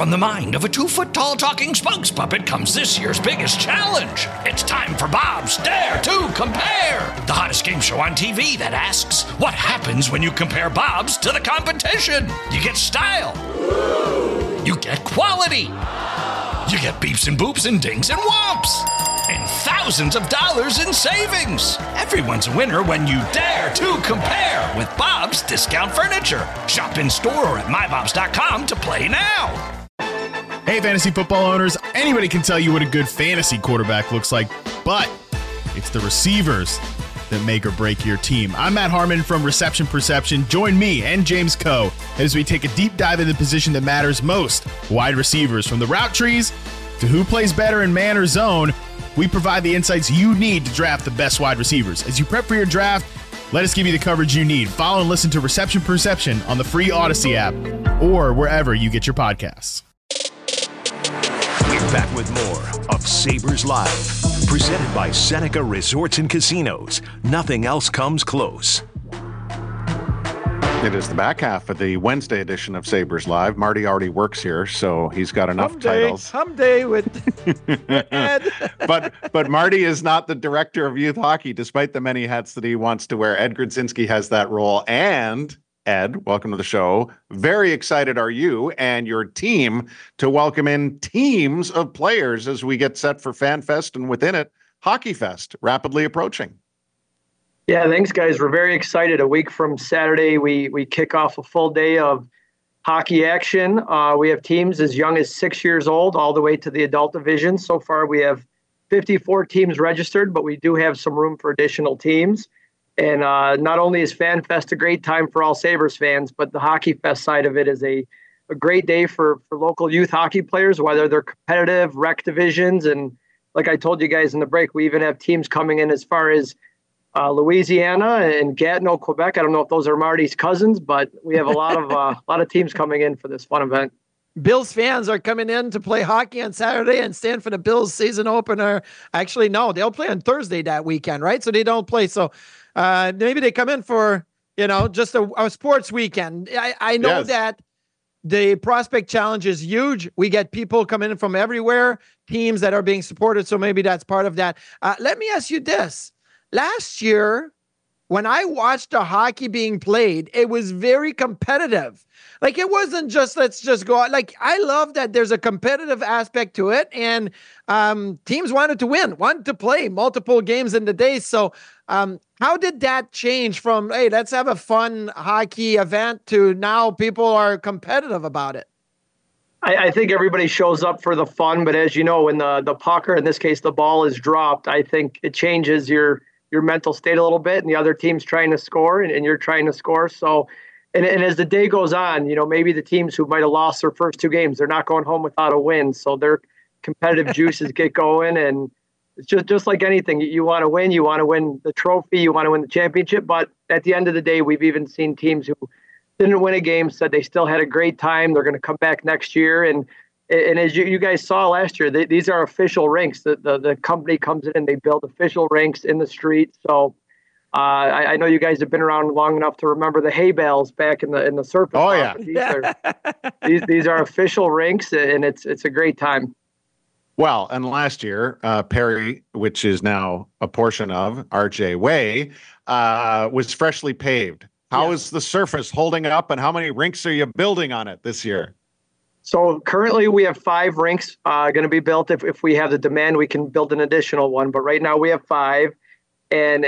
From the mind of a 2-foot-tall talking spokes puppet comes this year's biggest challenge. It's time for Bob's Dare to Compare, the hottest game show on TV that asks, what happens when you compare Bob's to the competition? You get style. You get quality. You get beeps and boops and dings and whomps. And thousands of dollars in savings. Everyone's a winner when you dare to compare with Bob's Discount Furniture. Shop in store or at mybobs.com to play now. Hey, fantasy football owners, anybody can tell you what a good fantasy quarterback looks like, but it's the receivers that make or break your team. I'm Matt Harmon from Reception Perception. Join me and James Coe as we take a deep dive into the position that matters most, wide receivers. From the route trees to who plays better in man or zone, we provide the insights you need to draft the best wide receivers. As you prep for your draft, let us give you the coverage you need. Follow and listen to Reception Perception on the free Odyssey app or wherever you get your podcasts. We're back with more of Sabres Live, presented by Seneca Resorts and Casinos. Nothing else comes close. It is the back half of the Wednesday edition of Sabres Live. Marty already works here, so he's got enough titles. Someday with Ed. But Marty is not the director of youth hockey, despite the many hats that he wants to wear. Ed Grodzinski has that role. And Ed, welcome to the show. Very excited are you and your team to welcome in teams of players as we get set for Fan Fest and within it, Hockey Fest, rapidly approaching. Yeah, thanks, guys. We're very excited. A week from Saturday, we kick off a full day of hockey action. We have teams as young as 6 years old all the way to the adult division. So far, we have 54 teams registered, but we do have some room for additional teams. And not only is Fan Fest a great time for all Sabres fans, but the Hockey Fest side of it is a great day for local youth hockey players, whether they're competitive, rec divisions. And like I told you guys in the break, we even have teams coming in as far as Louisiana and Gatineau, Quebec. I don't know if those are Marty's cousins, but we have a lot of teams coming in for this fun event. Bills fans are coming in to play hockey on Saturday and stand for the Bills season opener. Actually, no, they'll play on Thursday that weekend, right? So they don't play. So maybe they come in for, just a sports weekend. I know that the Prospect Challenge is huge. We get people coming in from everywhere, teams that are being supported. So maybe that's part of that. Let me ask you this. Last year, when I watched the hockey being played, it was very competitive. Like, it wasn't just, let's just go out. Like, I love that there's a competitive aspect to it. And teams wanted to win, wanted to play multiple games in the day. So how did that change from, hey, let's have a fun hockey event to now people are competitive about it? I think everybody shows up for the fun. But as you know, when the puck, or in this case, the ball is dropped, I think it changes your mental state a little bit, and the other team's trying to score and you're trying to score. So, and as the day goes on, maybe the teams who might have lost their first two games, they're not going home without a win. So their competitive juices get going, and it's just like anything. You want to win the trophy, you want to win the championship. But at the end of the day, we've even seen teams who didn't win a game said they still had a great time. They're going to come back next year. And as you guys saw last year, these are official rinks. The company comes in and they build official rinks in the street. So I know you guys have been around long enough to remember the hay bales back in the surface. Oh yeah, these are official rinks, and it's a great time. Well, and last year, Perry, which is now a portion of RJ Way, was freshly paved. How is the surface holding up, and how many rinks are you building on it this year? So currently we have 5 rinks going to be built. If we have the demand, we can build an additional one. But right now we have 5. And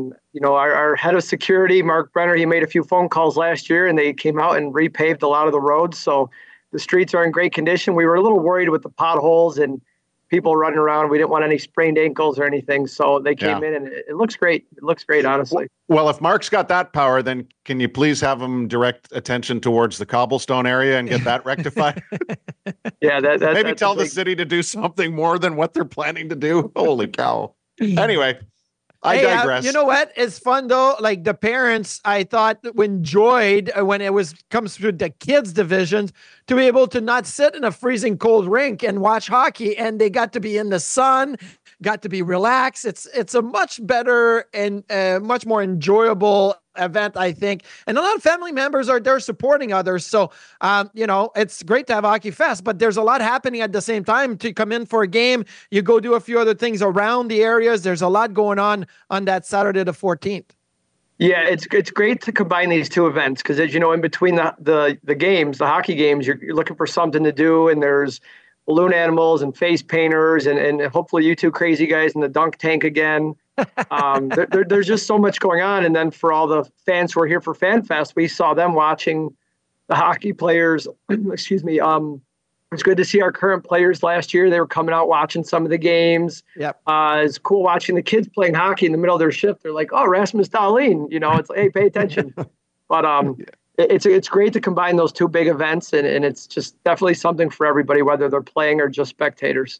our head of security, Mark Brenner, he made a few phone calls last year, and they came out and repaved a lot of the roads. So the streets are in great condition. We were a little worried with the potholes and people running around. We didn't want any sprained ankles or anything. So they came in, and it looks great. It looks great, honestly. Well, if Mark's got that power, then can you please have him direct attention towards the cobblestone area and get that rectified? Yeah, maybe tell the city to do something more than what they're planning to do. Holy cow. Anyway, I digress. You know what? It's fun though. Like the parents, I thought enjoyed when it comes through the kids divisions to be able to not sit in a freezing cold rink and watch hockey, and they got to be in the sun. got to be relaxed. It's a much better and much more enjoyable event, I think. And a lot of family members are there supporting others. So, it's great to have Hockey Fest, but there's a lot happening at the same time. To come in for a game, you go do a few other things around the areas. There's a lot going on that Saturday the 14th. Yeah, it's great to combine these two events because, as you know, in between the games, the hockey games, you're looking for something to do, and there's balloon animals and face painters and hopefully you two crazy guys in the dunk tank again. There's just so much going on. And then for all the fans who are here for FanFest, we saw them watching the hockey players. Excuse me. It's good to see our current players last year. They were coming out watching some of the games. Yep. It's cool watching the kids playing hockey in the middle of their shift. They're like, oh, Rasmus Dahlin, it's like, hey, pay attention. But it's great to combine those two big events, and it's just definitely something for everybody, whether they're playing or just spectators.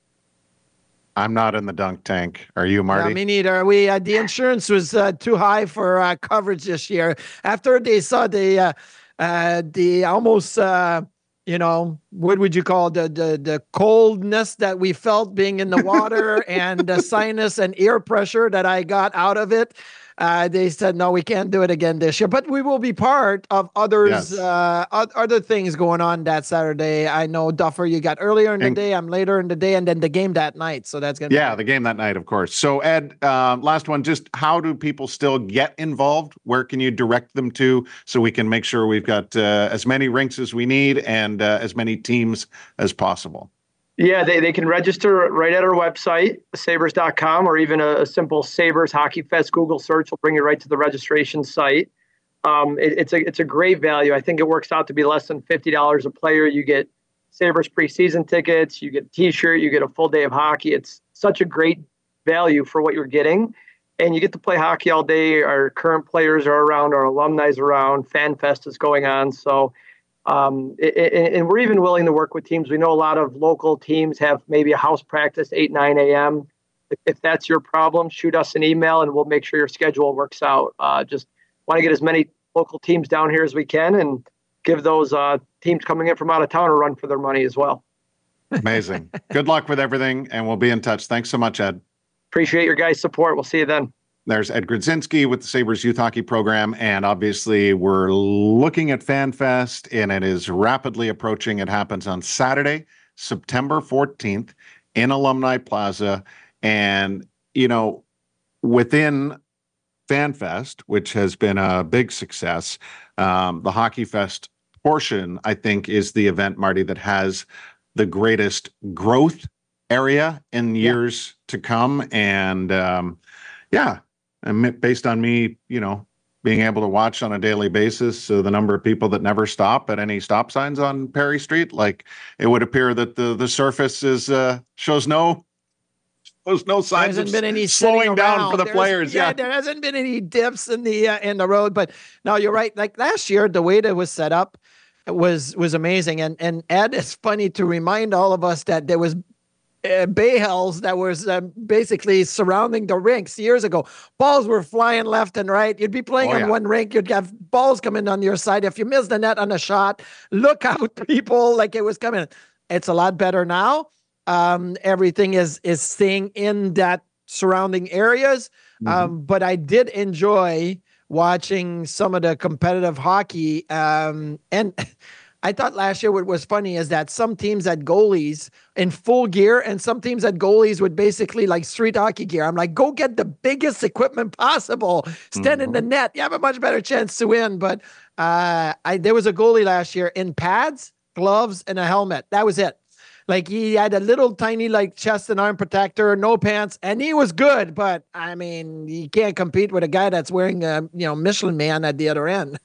I'm not in the dunk tank. Are you, Marty? No, me neither. The insurance was too high for coverage this year. After they saw the almost what would you call the coldness that we felt being in the water and the sinus and ear pressure that I got out of it. They said, no, we can't do it again this year, but we will be part of others, other things going on that Saturday. I know, Duffer, you got earlier in the day, I'm later in the day, and then the game that night. So that's going to the game that night, of course. So Ed, last one, just how do people still get involved? Where can you direct them to so we can make sure we've got as many rinks as we need and as many teams as possible? Yeah, they can register right at our website, sabres.com, or even a simple Sabres Hockey Fest Google search will bring you right to the registration site. It's a great value. I think it works out to be less than $50 a player. You get Sabres preseason tickets, you get a T-shirt, you get a full day of hockey. It's such a great value for what you're getting. And you get to play hockey all day. Our current players are around, our alumni is around, FanFest is going on. So and we're even willing to work with teams. We know a lot of local teams have maybe a house practice 8, 9 a.m. If that's your problem, shoot us an email and we'll make sure your schedule works out. Just want to get as many local teams down here as we can and give those teams coming in from out of town a run for their money as well. Amazing. Good luck with everything, and we'll be in touch. Thanks so much, Ed. Appreciate your guys' support. We'll see you then. There's Ed Grodzinski with the Sabres Youth Hockey Program, and obviously we're looking at FanFest, and it is rapidly approaching. It happens on Saturday, September 14th in Alumni Plaza, and, within FanFest, which has been a big success, the Hockey Fest portion, I think, is the event, Marty, that has the greatest growth area in years to come, and and based on me, being able to watch on a daily basis the number of people that never stop at any stop signs on Perry Street, like it would appear that the surface is shows no signs of slowing down for the players. Yeah, there hasn't been any dips in the road. But no, you're right. Like last year, the way that was set up was amazing. And Ed, it's funny to remind all of us that there was Bayhels that was basically surrounding the rinks years ago. Balls were flying left and right. You'd be playing on one rink. You'd have balls coming on your side. If you miss the net on a shot, look out, people, like it was coming. It's a lot better now. Everything is staying in that surrounding areas. But I did enjoy watching some of the competitive hockey. And I thought last year what was funny is that some teams had goalies in full gear and some teams had goalies with basically like street hockey gear. I'm like, go get the biggest equipment possible. Stand in the net. You have a much better chance to win. But there was a goalie last year in pads, gloves, and a helmet. That was it. Like he had a little tiny like chest and arm protector, no pants, and he was good. But I mean, you can't compete with a guy that's wearing a Michelin Man at the other end.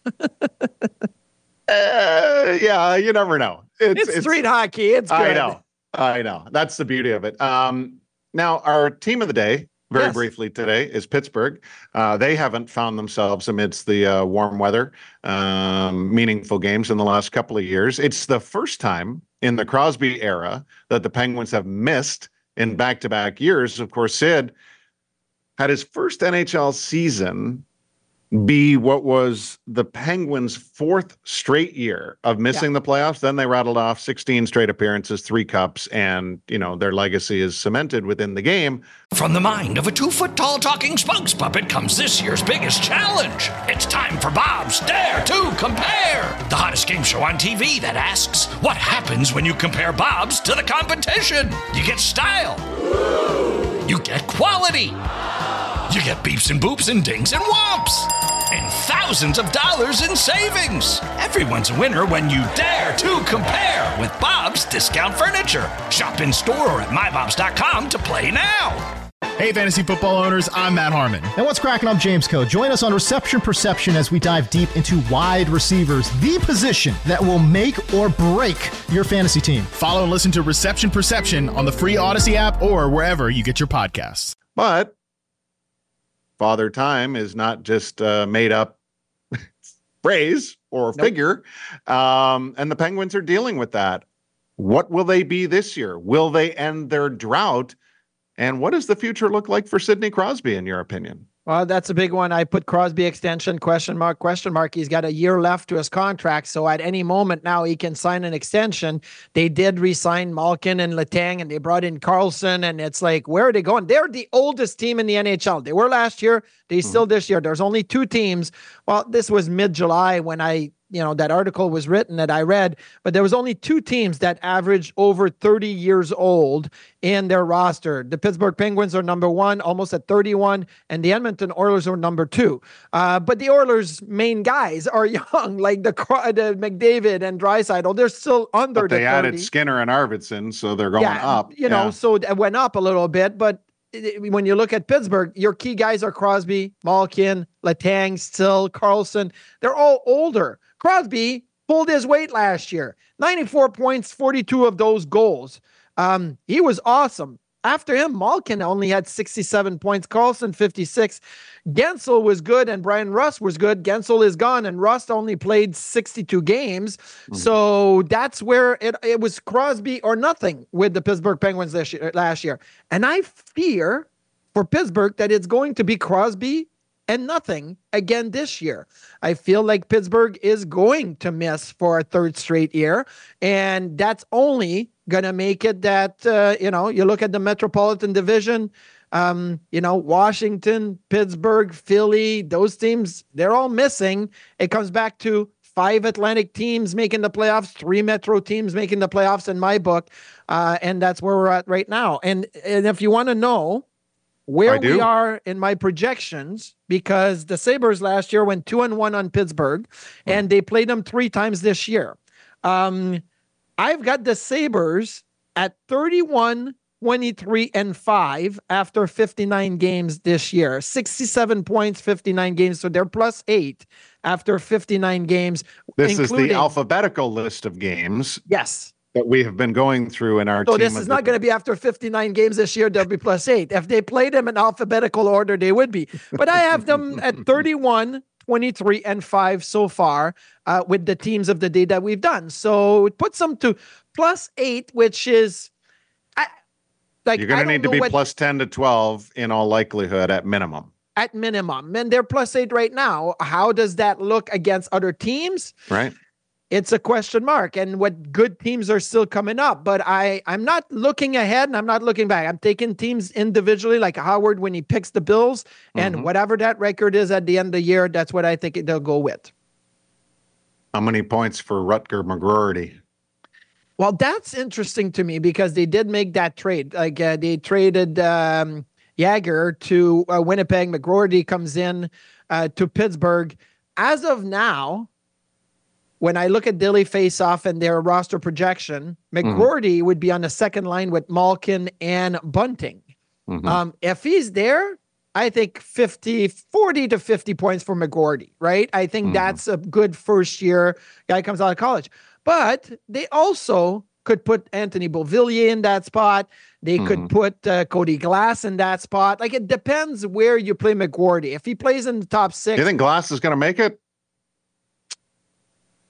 You never know. It's street hockey. It's good. I know. That's the beauty of it. Now, our team of the day, very briefly today, is Pittsburgh. They haven't found themselves amidst the warm weather, meaningful games in the last couple of years. It's the first time in the Crosby era that the Penguins have missed in back-to-back years. Of course, Sid had his first NHL season be what was the Penguins' fourth straight year of missing the playoffs. Then they rattled off 16 straight appearances, 3 cups, and, their legacy is cemented within the game. From the mind of a 2-foot-tall talking spokes puppet comes this year's biggest challenge. It's time for Bob's Dare to Compare, the hottest game show on TV that asks, what happens when you compare Bob's to the competition? You get style. You get quality. You get beeps and boops and dings and whomps. And thousands of dollars in savings. Everyone's a winner when you dare to compare with Bob's Discount Furniture. Shop in store or at mybobs.com to play now. Hey, fantasy football owners, I'm Matt Harmon. And what's cracking? I'm James Coe. Join us on Reception Perception as we dive deep into wide receivers, the position that will make or break your fantasy team. Follow and listen to Reception Perception on the free Odyssey app or wherever you get your podcasts. But Father Time is not just made up phrase or figure. And the Penguins are dealing with that. What will they be this year? Will they end their drought? And what does the future look like for Sidney Crosby, in your opinion? Well, that's a big one. I put Crosby extension, question mark. He's got a year left to his contract, so at any moment now he can sign an extension. They did re-sign Malkin and Letang, and they brought in Carlson, and it's like, where are they going? They're the oldest team in the NHL. They were last year. They still this year. There's only 2 teams. Well, this was mid-July when that article was written that I read, but there was only 2 teams that averaged over 30 years old in their roster. The Pittsburgh Penguins are number 1, almost at 31, and the Edmonton Oilers are number 2. But the Oilers' main guys are young, like the McDavid and Draisaitl. They're still under but they the 30. Added Skinner and Arvidsson, so they're going up. So it went up a little bit, but when you look at Pittsburgh, your key guys are Crosby, Malkin, Letang, Still, Carlson. They're all older. Crosby pulled his weight last year. 94 points, 42 of those goals. He was awesome. After him, Malkin only had 67 points. Carlson, 56. Gensel was good, and Brian Rust was good. Gensel is gone, and Rust only played 62 games. So that's where it was Crosby or nothing with the Pittsburgh Penguins last year. And I fear for Pittsburgh that it's going to be Crosby and nothing again this year. I feel like Pittsburgh is going to miss for a 3rd straight year, and that's only going to make it that, you look at the Metropolitan Division, Washington, Pittsburgh, Philly, those teams, they're all missing. It comes back to 5 Atlantic teams making the playoffs, 3 Metro teams making the playoffs in my book, and that's where we're at right now. And if you want to know where we are in my projections, because the Sabres last year went 2-1 on Pittsburgh, and they played them 3 times this year. I've got the Sabres at 31, 23, and 5 after 59 games this year. 67 points, 59 games, so they're plus 8 after 59 games. This is the alphabetical list of games. Yes. That we have been going through in our team. So this is not going to be after 59 games this year, they'll be plus 8. If they played them in alphabetical order, they would be. But I have them at 31, 23, and 5 so far with the teams of the day that we've done. So it puts them to plus 8, which is... You're going to need to be plus 10 to 12 in all likelihood at minimum. At minimum. And they're plus 8 right now. How does that look against other teams? Right. It's a question mark, and what good teams are still coming up. But I'm not looking ahead and I'm not looking back. I'm taking teams individually, like Howard when he picks the Bills, and whatever that record is at the end of the year, that's what I think they'll go with. How many points for Rutger McGroarty? Well, that's interesting to me because they did make that trade. Like they traded Jagger to Winnipeg. McGroarty comes in to Pittsburgh. As of now, when I look at Daily Faceoff and their roster projection, McGroarty would be on the second line with Malkin and Bunting. If he's there, I think 40 to 50 points for McGroarty, right? I think that's a good first year guy comes out of college. But they also could put Anthony Beauvillier in that spot. They could put Cody Glass in that spot. Like, it depends where you play McGroarty. If he plays in the top 6. Do you think Glass is going to make it?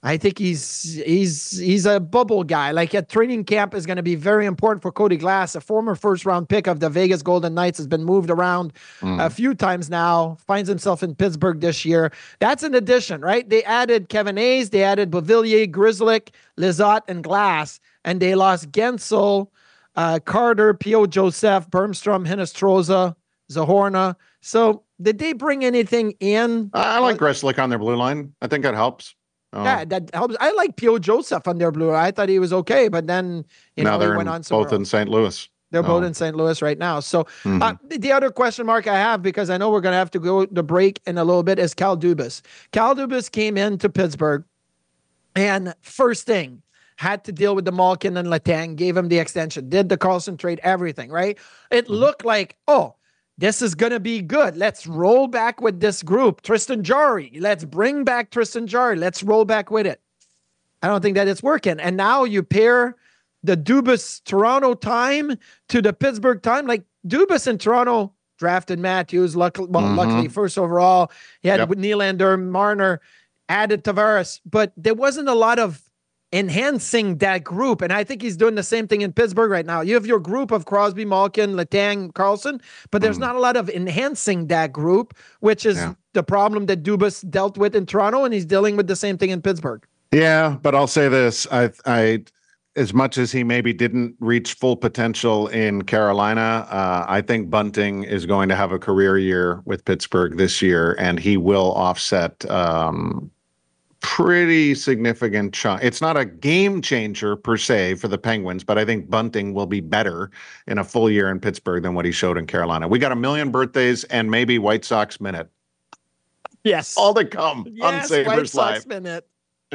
I think he's a bubble guy. Like at training camp is going to be very important for Cody Glass, a former first-round pick of the Vegas Golden Knights, has been moved around a few times now, finds himself in Pittsburgh this year. That's an addition, right? They added Kevin Hayes, they added Beauvillier, Grzelcyk, Lizotte, and Glass, and they lost Gensel, Carter, P.O. Joseph, Bermstrom, Hinostroza, Zahorna. So did they bring anything in? I like Grzelcyk on their blue line. I think that helps. Yeah, that helps. I like P.O. Joseph on their blue line. I thought he was okay, but then now he they're went on somewhere both in St. Louis. They're both in St. Louis right now. So the other question mark I have, because I know we're going to have to go to break in a little bit, is Kyle Dubas. Kyle Dubas came into Pittsburgh, and first thing, had to deal with the Malkin and Letang, gave him the extension, did the Carlson trade, everything, right? It looked like, this is going to be good. Let's roll back with this group. Tristan Jarry. Let's bring back Tristan Jarry. Let's roll back with it. I don't think that it's working. And now you pair the Dubas Toronto time to the Pittsburgh time. Like Dubas in Toronto drafted Matthews, luckily first overall. He had Nylander, Marner, added Tavares, but there wasn't a lot of enhancing that group. And I think he's doing the same thing in Pittsburgh right now. You have your group of Crosby, Malkin, Letang, Carlson, but there's not a lot of enhancing that group, which is the problem that Dubas dealt with in Toronto, and he's dealing with the same thing in Pittsburgh. Yeah, but I'll say this. I as much as he maybe didn't reach full potential in Carolina, I think Bunting is going to have a career year with Pittsburgh this year, and he will offset pretty significant chunk. It's not a game changer per se for the Penguins, but I think Bunting will be better in a full year in Pittsburgh than what he showed in Carolina. We got a million birthdays and maybe White Sox Minute. Yes. All to come on Sabres White Sox Live. Minute.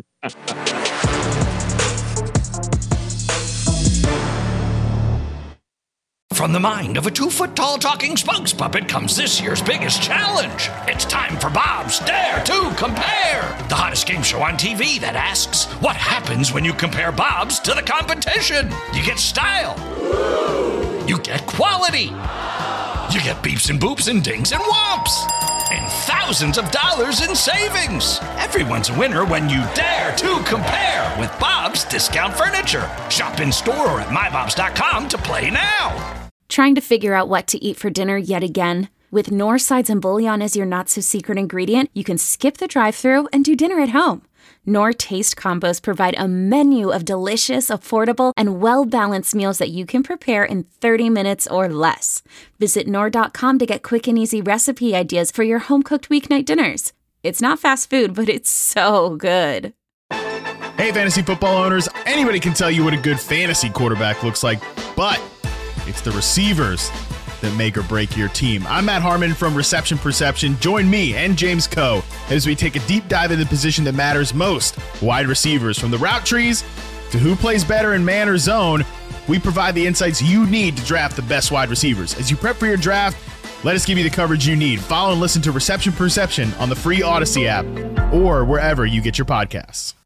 From the mind of a 2-foot-tall talking spokes puppet comes this year's biggest challenge. It's time for Bob's Dare to Compare, the hottest game show on TV that asks, what happens when you compare Bob's to the competition? You get style. You get quality. You get beeps and boops and dings and whomps. And thousands of dollars in savings. Everyone's a winner when you dare to compare with Bob's Discount Furniture. Shop in store or at mybobs.com to play now. Trying to figure out what to eat for dinner yet again? With Knorr sides and bouillon as your not-so-secret ingredient, you can skip the drive-thru and do dinner at home. Knorr Taste Combos provide a menu of delicious, affordable, and well-balanced meals that you can prepare in 30 minutes or less. Visit Knorr.com to get quick and easy recipe ideas for your home-cooked weeknight dinners. It's not fast food, but it's so good. Hey, fantasy football owners, anybody can tell you what a good fantasy quarterback looks like, but it's the receivers that make or break your team. I'm Matt Harmon from Reception Perception. Join me and James Coe as we take a deep dive in the position that matters most, wide receivers. From the route trees to who plays better in man or zone, we provide the insights you need to draft the best wide receivers. As you prep for your draft, let us give you the coverage you need. Follow and listen to Reception Perception on the free Odyssey app or wherever you get your podcasts.